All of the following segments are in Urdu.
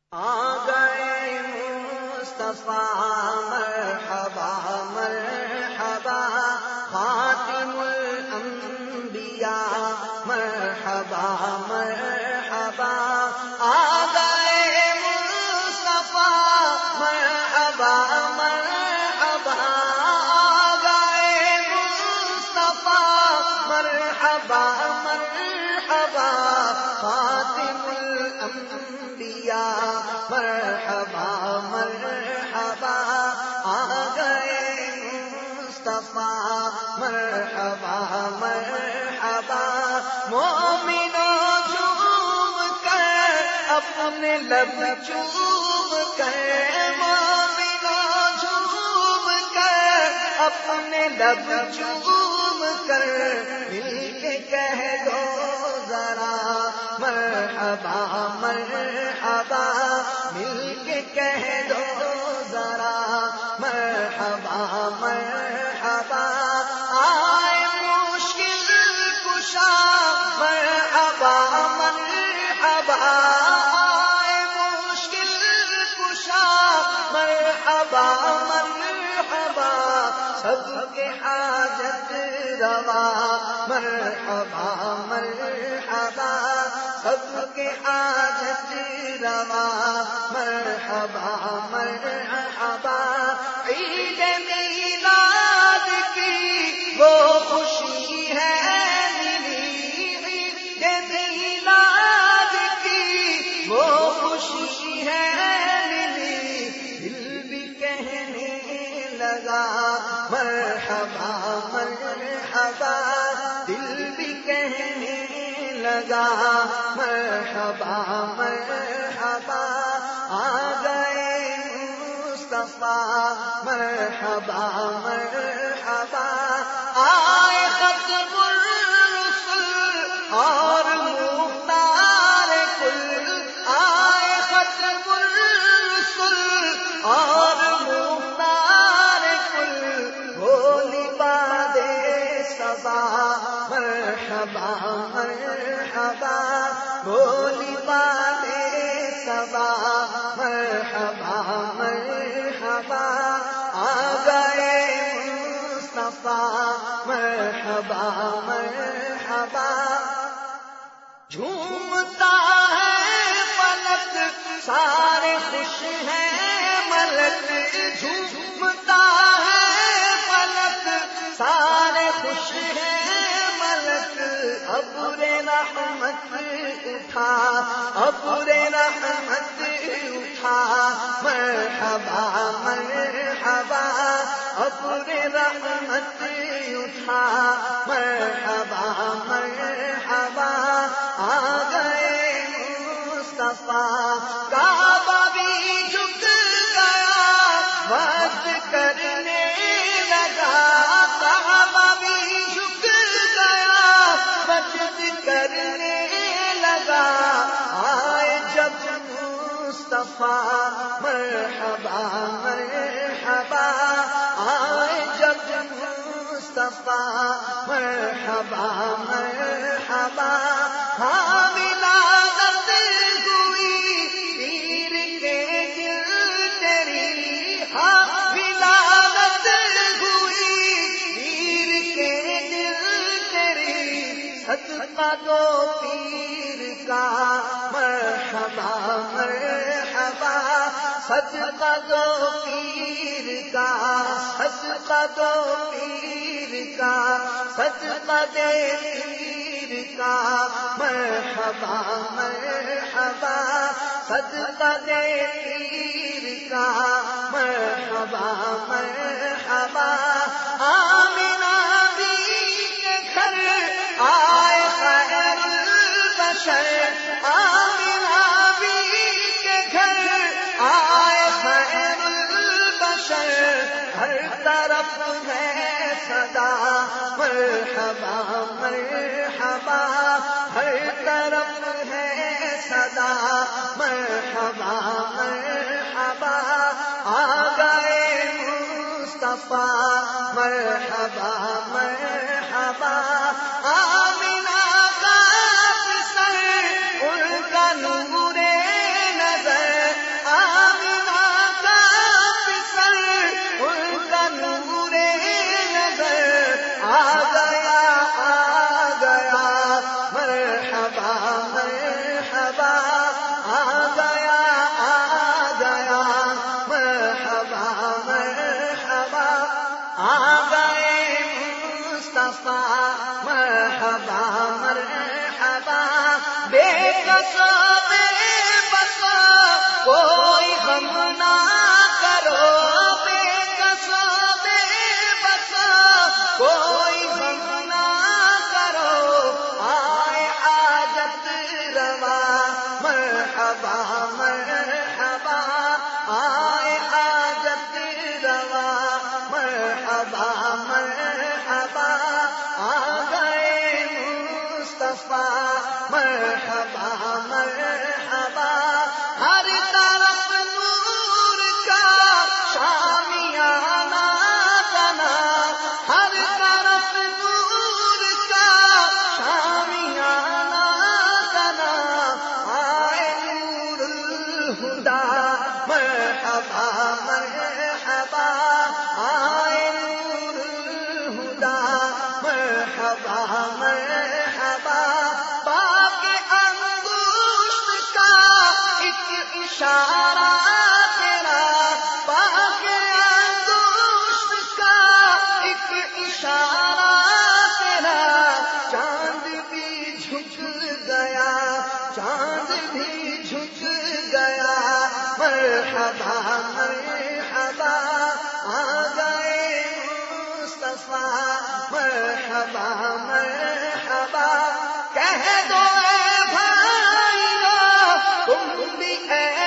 آ گئے مصطفیٰ مرحبا مرحبا خاتم الانبیاء مرحبا مرحبا آ گئے مصطفیٰ مرحبا مرحبا آ گئے مصطفیٰ مرحبا مرحبا خاتم الانبیاء مرحبا مرحبا آ گئے مصطفیٰ مرحبا مرحبا مومنوں جھوم کر اپنے لب چوم کر مومنوں جھوم کر اپنے لب چوم کر مل کے کہہ دو ذرا مرحبا مرحبا مل کے کہہ دو ذرا مرحبا مرحبا آئے مشکل کشا مرحبا مرحبا آئے مشکل کشا مرحبا مرحبا سب کے حاجت روا مرحبا مرحبا سب کے حاجت روا مرحبا مرحبا عید میلاد کی وہ خوشی ہے ملی عید میلاد کی وہ خوشی ہے ملی دل بھی کہنے لگا مرحبا مرحبا دل بھی کہنے لگا مرحبا مرحبا آ گئے مصطفیٰ مرحبا مرحبا آئے ختم الرسل اور مختار کل آئے ختم الرسل اور مختار کل بولی بادے سبا مرحبا مرحبا بولی بادے سبا مرحبا مرحبا آ گئے مصطفیٰ مرحبا مرحبا جھومتا ہے فلک سارے خوش ہیں ملک جھومتا ہے فلک سارے خوش ہیں ملک ابر رحمت اٹھا ابر رحمت اٹھا مرحبا مرحبا ابر رحمت اٹھا مرحبا مرحبا آ گئے مصطفیٰ کعبہ بھی جھک گیا وقت کرنے لگا کعبہ بھی جھک گیا وقت کرنے لگا آئے جب مصطفیٰ مرحبا مرحبا آئے جب مصطفیٰ مرحبا مرحبا ہاں ولادت ہوئی پیر کے دل تیری ہاں ولادت ہوئی پیر کے دل تیری صدقہ دو پیر کا مرحبا مرحبا صدقہ دو پیر کا صدقہ دو پیر کا صدقہ دے پیر کا مرحبا مرحبا صدقہ دے پیر کا مرحبا مرحبا آمنہ بی کے گھر آئے خیر البشر آمنہ بی کے گھر آئے خیر البشر ہر طرف ہے صدا مرحبا مرحبا ہر طرف ہے صدا مرحبا مرحبا آ گئے مصطفیٰ مرحبا مرحبا آمنہ کا سر ان کا نور نظر آ گیا آ گیا مرحبا مرحبا آ گئے مصطفیٰ مرحبا مرحبا بے قصو بے بسا کوئی غم نہ کرو بے قصو بے بسا کوئی غم نہ کرو آئے حاجت روا مرحبا مرحبا آئے حاجت روا مرحبا مرحبا آ گئے مصطفیٰ مرحبا مرحبا ہر طرف نور کا شامیانہ بنا ہر طرف نور کا شامیانہ بنا آئے نور الہدا مرحبا مرحبا آئے نور الہدا مرحبا مرحبا پاک انگشت کا ایک اشارہ تیرا پاک انگشت کا ایک اشارہ تیرا چاند بھی جھک گیا چاند بھی جھک گیا مرحبا مرحبا آ گئے مصطفیٰ مرحبا مرحبا کہہ دو اے بھائیو تم بھی اے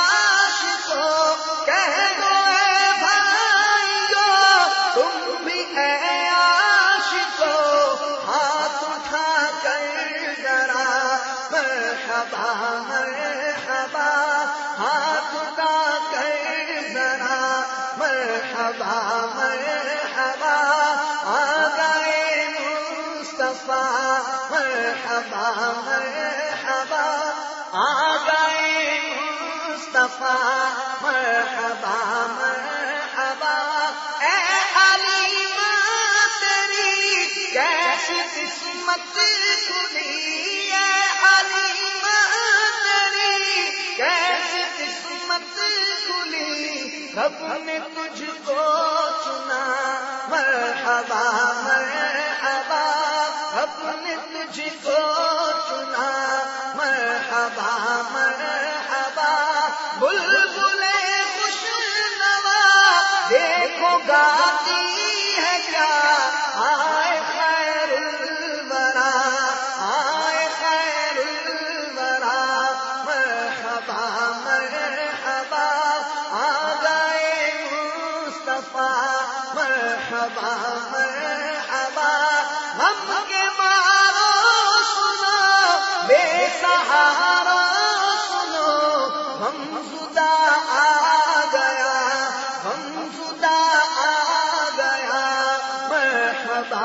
عاشقو کہہ دو اے بھائیو تم بھی اے عاشقو ہاتھ اٹھا کر ذرا مرحبا مرحبا ہاتھ اٹھا کر ذرا مرحبا مرحبا آ گئے مصطفیٰ مرحبا مرحبا آ گئے مصطفیٰ مرحبا مرحبا اے حلیمہ تیری کیسی قسمت کھلی اے حلیمہ تیری کیسی قسمت کھلی رب نے تجھ کو چنا مرحبا مرحبا رب نے تجھ کو چنا مرحبا مرحبا بلبل خوش نوا دیکھو گاتی ہے کیا آئے خیر الورا آئے خیر الورا مرحبا مرحبا آ گئے مصطفیٰ مرحبا مرحبا غم کے مارو سنو بے سہارا سنو غم زدہ آ گیا غم زدہ آ گیا مرحبا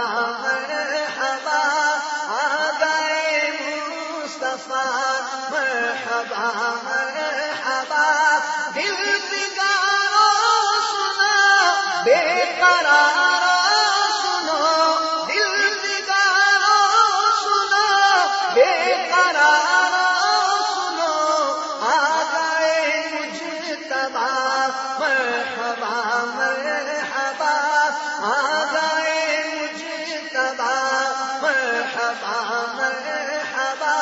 مرحبا آ گئے مصطفیٰ مرحبا مرحبا دل بگارو سنا بے قرارو سنو دل بگارو سنا بے قرارو سنو آ گئے مجتبی مرحبا مرحبا آ گئے مجتبی مرحبا مرحبا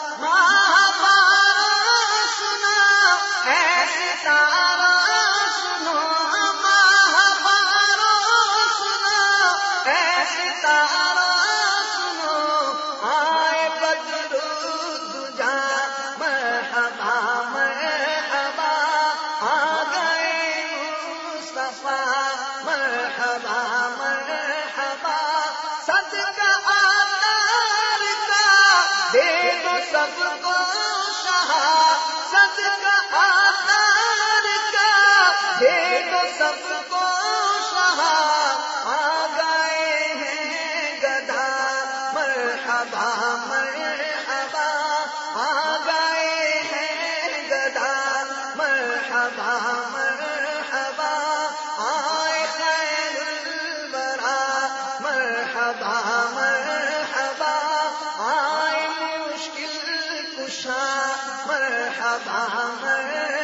ماہوارا سنا اے ستارہ سنو ماہوارا سنا اے ستارہ سنو آئے بدر الدجا مرحبا مرحبا آ گئے مصطفیٰ مرحبا مرحبا صدقہ آتار کا دے دو سب کو شہا صدقہ آتار کا دے دو سب کو شہا آ گئے ہیں گدھا مرحبا مرحبا آ گئے ہیں گدھا مرحبا مرحبا آئے خیر الورا مرحبا مرحبا آئے مشکل کشا مرحبا مرحبا